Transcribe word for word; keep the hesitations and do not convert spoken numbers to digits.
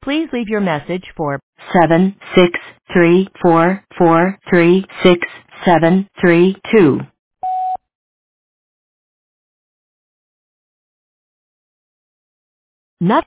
Please leave your message for seven six three four four three six seven three two. Nut